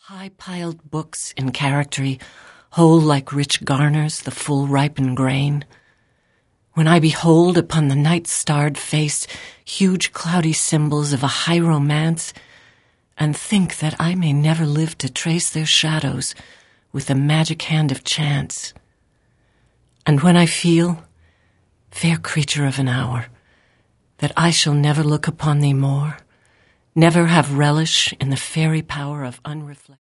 High-piled books in charactery, whole like rich garners the full ripened grain. When I behold upon the night-starred face huge cloudy symbols of a high romance, and think that I may never live to trace their shadows with the magic hand of chance. And when I feel, fair creature of an hour, that I shall never look upon thee more, never have relish in the fairy power of unreflected